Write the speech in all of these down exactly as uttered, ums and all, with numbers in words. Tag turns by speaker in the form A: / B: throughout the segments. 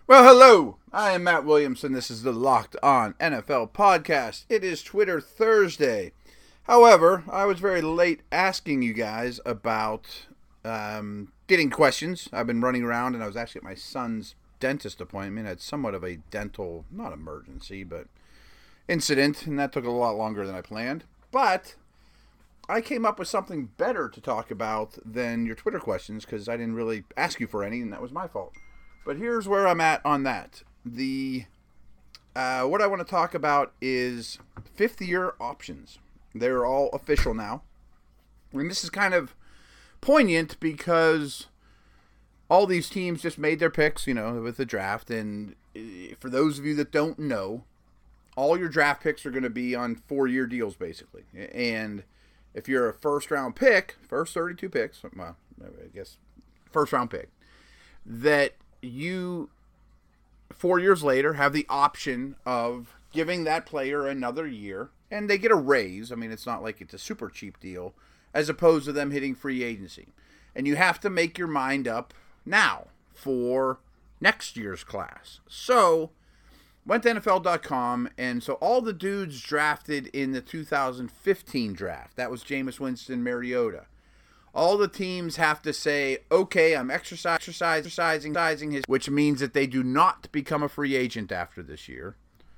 A: Well, hello. I am Matt Williamson. This is the Locked On N F L podcast. It is Twitter Thursday. However, I was very late asking you guys about um, getting questions. I've been running around, and I was actually at my son's dentist appointment. I had somewhat of a dental, not emergency, but incident, and that took a lot longer than I planned. But I came up with something better to talk about than your Twitter questions because I didn't really ask you for any, and that was my fault. But here's where I'm at on that. The uh, what I want to talk about is fifth-year options. They're all official now. And this is kind of poignant because all these teams just made their picks, you know, with the draft. And for those of you that don't know, all your draft picks are going to be on four-year deals, basically. And if you're a first-round pick, first thirty-two picks, well, I guess first-round pick, that you, four years later, have the option of giving that player another year, and they get a raise. I mean, it's not like it's a super cheap deal, as opposed to them hitting free agency. And you have to make your mind up now for next year's class. So, went to N F L dot com, and so all the dudes drafted in the two thousand fifteen draft, that was Jameis Winston, Mariota. All the teams have to say, okay, I'm exercise, exercising, exercising his, which means that they do not become a free agent after this year.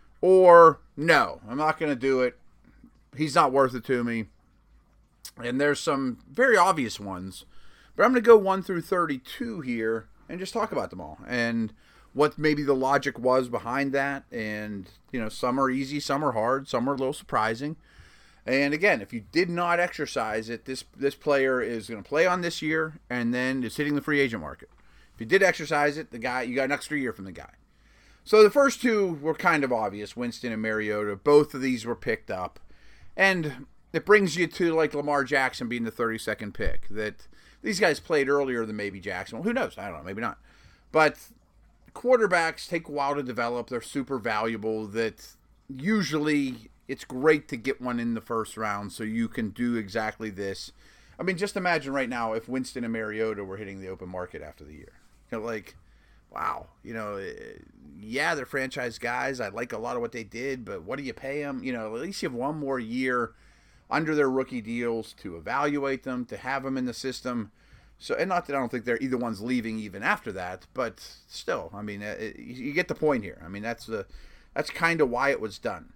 A: Or, no, I'm not going to do it. He's not worth it to me. And there's some very obvious ones. But I'm going to go one through thirty-two here and just talk about them all. And what maybe the logic was behind that. And, you know, some are easy, some are hard, some are a little surprising. And again, if you did not exercise it, this this player is going to play on this year and then is hitting the free agent market. If you did exercise it, the guy you got an extra year from the guy. So the first two were kind of obvious, Winston and Mariota. Both of these were picked up. And it brings you to like Lamar Jackson being the thirty-second pick. That these guys played earlier than maybe Jackson. Well, who knows? I don't know. Maybe not. But quarterbacks take a while to develop. They're super valuable. That usually it's great to get one in the first round so you can do exactly this. I mean, just imagine right now if Winston and Mariota were hitting the open market after the year. You know, like, wow, you know, yeah, they're franchise guys. I like a lot of what they did, but what do you pay them? You know, at least you have one more year under their rookie deals to evaluate them, to have them in the system. So, and not that I don't think they're either one's leaving even after that, but still, I mean, it, you get the point here. I mean, that's the that's kind of why it was done.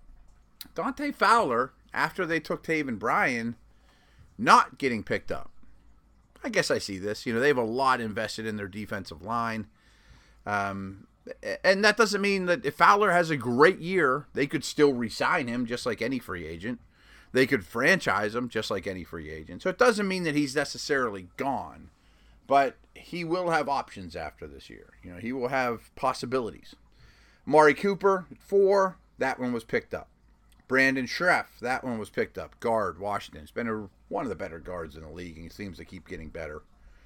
A: Dante Fowler, after they took Taven Bryan, not getting picked up. I guess I see this. You know, they have a lot invested in their defensive line. Um, and that doesn't mean that if Fowler has a great year, they could still re-sign him just like any free agent. They could franchise him just like any free agent. So it doesn't mean that he's necessarily gone. But he will have options after this year. You know, he will have possibilities. Amari Cooper, at four, that one was picked up. Brandon Schreff, that one was picked up. Guard, Washington. He's been a, one of the better guards in the league, and he seems to keep getting better.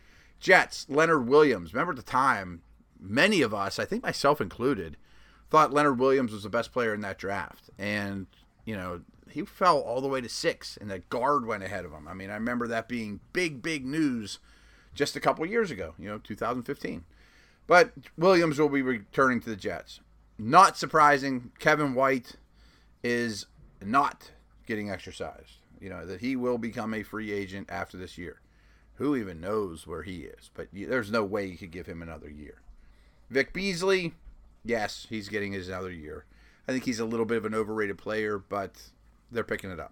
A: Jets, Leonard Williams. Remember at the time, many of us, I think myself included, thought Leonard Williams was the best player in that draft. And, you know, he fell all the way to six, and that guard went ahead of him. I mean, I remember that being big, big news just a couple years ago, you know, two thousand fifteen. But Williams will be returning to the Jets. Not surprising, Kevin White is not getting exercised. You know, that he will become a free agent after this year. Who even knows where he is? But there's no way you could give him another year. Vic Beasley, yes, he's getting his another year. I think he's a little bit of an overrated player, but they're picking it up.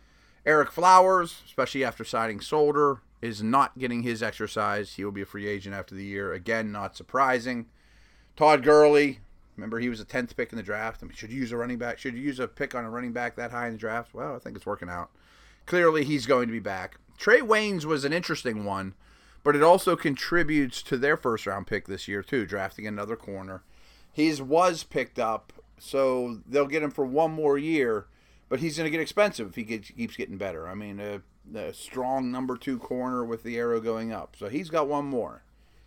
A: Eric Flowers, especially after signing Solder, is not getting his exercise. He will be a free agent after the year. Again, not surprising. Todd Gurley, remember, he was a tenth pick in the draft. I mean, should you use a running back? Should you use a pick on a running back that high in the draft? Well, I think it's working out. Clearly, he's going to be back. Trey Waynes was an interesting one, but it also contributes to their first-round pick this year, too, drafting another corner. His was picked up, so they'll get him for one more year, but he's going to get expensive if he gets, keeps getting better. I mean, a, a strong number two corner with the arrow going up. So he's got one more.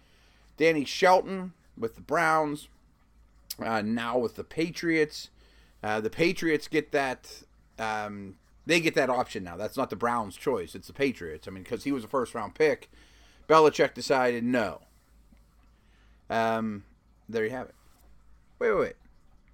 A: Danny Shelton with the Browns. Uh, now with the Patriots. Uh, the Patriots get that, um, they get that option now. That's not the Browns' choice. It's the Patriots. I mean, because he was a first-round pick, Belichick decided no. Um, There you have it. Wait, wait, wait.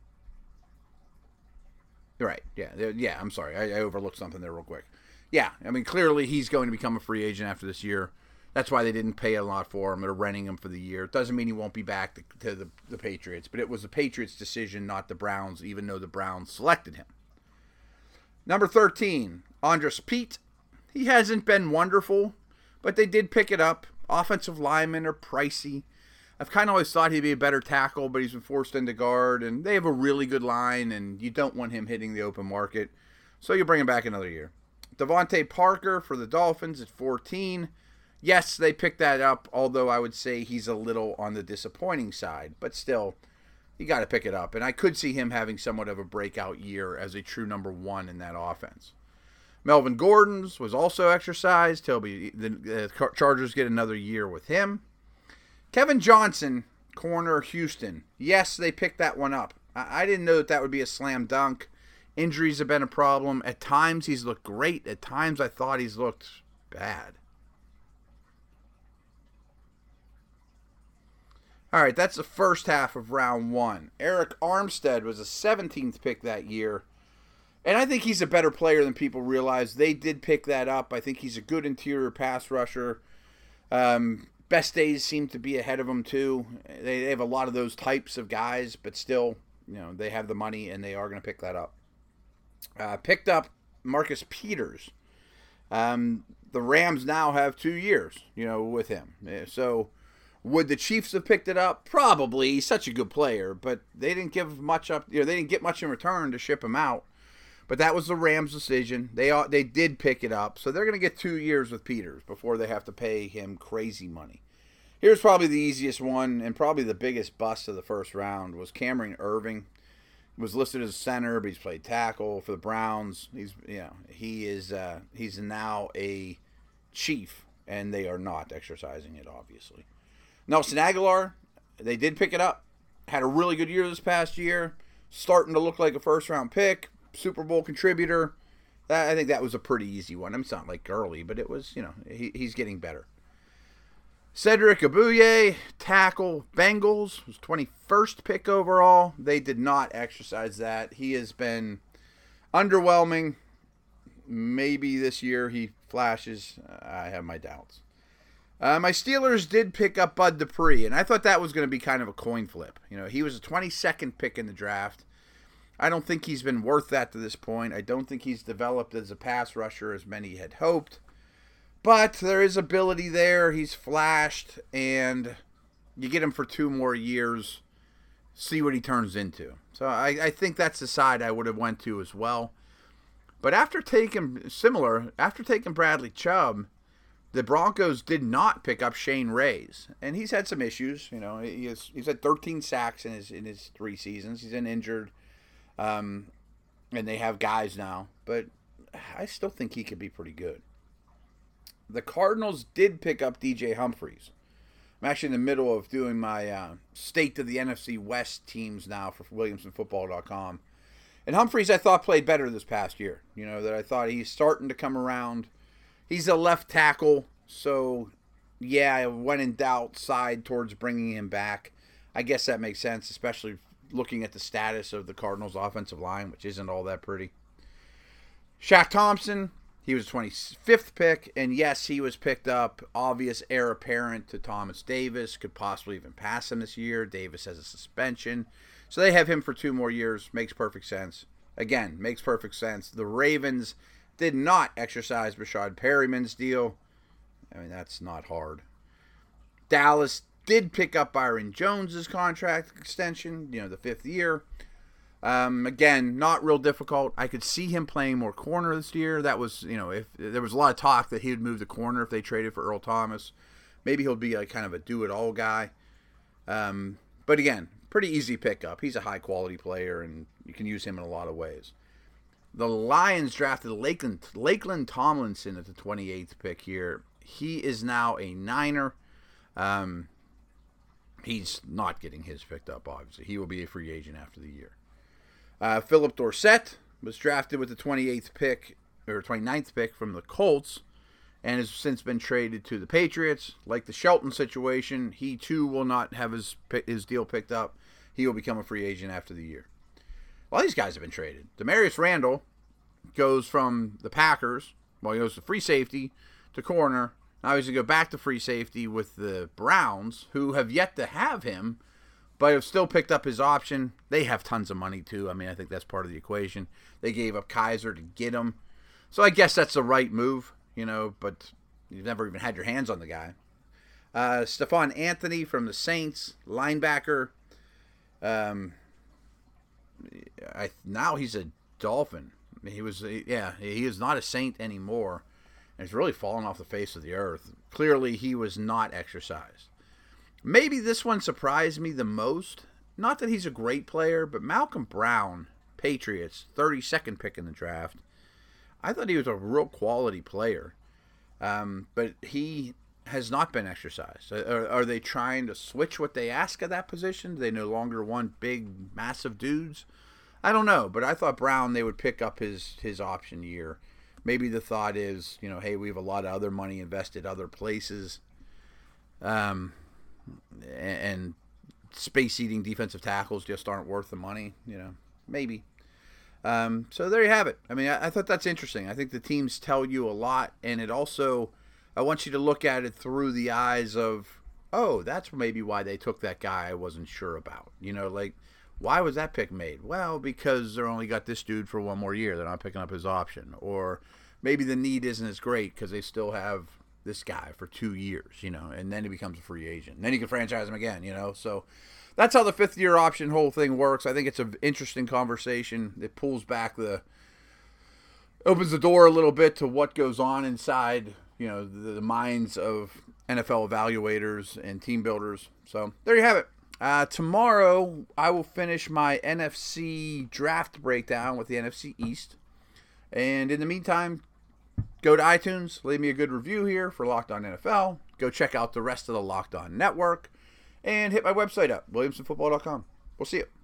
A: Right. Yeah. Yeah. I'm sorry. I, I overlooked something there real quick. Yeah. I mean, clearly he's going to become a free agent after this year. That's why they didn't pay a lot for him. They're renting him for the year. It doesn't mean he won't be back to, to the, the Patriots, but it was the Patriots' decision, not the Browns, even though the Browns selected him. Number thirteen, Andres Pete. He hasn't been wonderful, but they did pick it up. Offensive linemen are pricey. I've kind of always thought he'd be a better tackle, but he's been forced into guard, and they have a really good line, and you don't want him hitting the open market, so you bring him back another year. Devontae Parker for the Dolphins at fourteen. Yes, they picked that up, although I would say he's a little on the disappointing side, but still, you got to pick it up, and I could see him having somewhat of a breakout year as a true number one in that offense. Melvin Gordon's was also exercised. He'll be, the Chargers get another year with him. Kevin Johnson, corner, Houston. Yes, they picked that one up. I didn't know that that would be a slam dunk. Injuries have been a problem. At times he's looked great. At times I thought he's looked bad. All right, that's the first half of round one. Eric Armstead was a seventeenth pick that year. And I think he's a better player than people realize. They did pick that up. I think he's a good interior pass rusher. Um, best days seem to be ahead of him, too. They, they have a lot of those types of guys, but still, you know, they have the money and they are going to pick that up. Uh, picked up Marcus Peters. Um, the Rams now have two years, you know, with him. So would the Chiefs have picked it up? Probably. He's such a good player, but they didn't give much up. You know, they didn't get much in return to ship him out. But that was the Rams' decision. They they did pick it up, so they're going to get two years with Peters before they have to pay him crazy money. Here's probably the easiest one and probably the biggest bust of the first round was Cameron Irving. He was listed as a center, but he's played tackle for the Browns. He's you know he is uh, he's now a Chief, and they are not exercising it, obviously. Nelson Aguilar, they did pick it up. Had a really good year this past year. Starting to look like a first-round pick. Super Bowl contributor. That, I think that was a pretty easy one. I mean, it's not like Gurley, but it was, you know, he, he's getting better. Cedric Abuye, tackle, Bengals, was twenty-first pick overall. They did not exercise that. He has been underwhelming. Maybe this year he flashes. I have my doubts. Uh, my Steelers did pick up Bud Dupree, and I thought that was going to be kind of a coin flip. You know, he was a twenty-second pick in the draft. I don't think he's been worth that to this point. I don't think he's developed as a pass rusher as many had hoped. But there is ability there. He's flashed, and you get him for two more years, see what he turns into. So I, I think that's the side I would have went to as well. But after taking, similar, after taking Bradley Chubb, the Broncos did not pick up Shane Rays. And he's had some issues. You know, he has, he's had thirteen sacks in his in his three seasons. He's been injured. Um, and they have guys now, but I still think he could be pretty good. The Cardinals did pick up D J Humphries. I'm actually in the middle of doing my uh, state of the N F C West teams now for Williamson Football dot com. And Humphries, I thought, played better this past year. You know, that I thought he's starting to come around. He's a left tackle, so yeah, I went in doubt side towards bringing him back. I guess that makes sense, especially looking at the status of the Cardinals' offensive line, which isn't all that pretty. Shaq Thompson, he was twenty-fifth pick, and yes, he was picked up. Obvious heir apparent to Thomas Davis, could possibly even pass him this year. Davis has a suspension, so they have him for two more years. Makes perfect sense. Again, makes perfect sense. The Ravens did not exercise Rashad Perryman's deal. I mean, that's not hard. Dallas did pick up Byron Jones's contract extension, you know, the fifth year. Um, again, not real difficult. I could see him playing more corner this year. That was, you know, if there was a lot of talk that he would move to corner if they traded for Earl Thomas. Maybe he'll be like kind of a do-it-all guy. Um, but again, pretty easy pickup. He's a high-quality player, and you can use him in a lot of ways. The Lions drafted Lakeland, Lakeland Tomlinson at the twenty-eighth pick here. He is now a Niner. Um, he's not getting his picked up, obviously. He will be a free agent after the year. Uh, Philip Dorsett was drafted with the twenty-eighth pick, or twenty-ninth pick from the Colts. and has since been traded to the Patriots. Like the Shelton situation, he too will not have his his deal picked up. He will become a free agent after the year. A lot of these guys have been traded. Demarius Randall goes from the Packers, well, he goes to free safety, to corner. Now he's going to go back to free safety with the Browns, who have yet to have him, but have still picked up his option. They have tons of money, too. I mean, I think that's part of the equation. They gave up Kaiser to get him. So I guess that's the right move, you know, but you've never even had your hands on the guy. Uh, Stephon Anthony from the Saints, linebacker. Um, I now he's a Dolphin. He was, yeah, he is not a Saint anymore. And he's really fallen off the face of the earth. Clearly, he was not exercised. Maybe this one surprised me the most. Not that he's a great player, but Malcolm Brown, Patriots, thirty-second pick in the draft. I thought he was a real quality player. Um, but he has not been exercised. Are, are they trying to switch what they ask at that position? Do they no longer want big, massive dudes? I don't know, but I thought Brown, they would pick up his, his option year. Maybe the thought is, you know, hey, we have a lot of other money invested other places. Um, and space-eating defensive tackles just aren't worth the money, you know, maybe. Um, so there you have it. I mean, I, I thought that's interesting. I think the teams tell you a lot, and it also, I want you to look at it through the eyes of, oh, that's maybe why they took that guy I wasn't sure about. You know, like, why was that pick made? Well, because they only got this dude for one more year. They're not picking up his option. Or maybe the need isn't as great because they still have this guy for two years, you know, and then he becomes a free agent. And then you can franchise him again, you know. So that's how the fifth-year option whole thing works. I think it's an interesting conversation. It pulls back the – opens the door a little bit to what goes on inside, you know, the, the minds of N F L evaluators and team builders. So there you have it. Uh, tomorrow, I will finish my N F C draft breakdown with the N F C East. And in the meantime, go to iTunes, leave me a good review here for Locked On N F L. Go check out the rest of the Locked On Network. And hit my website up, williamson football dot com. We'll see you.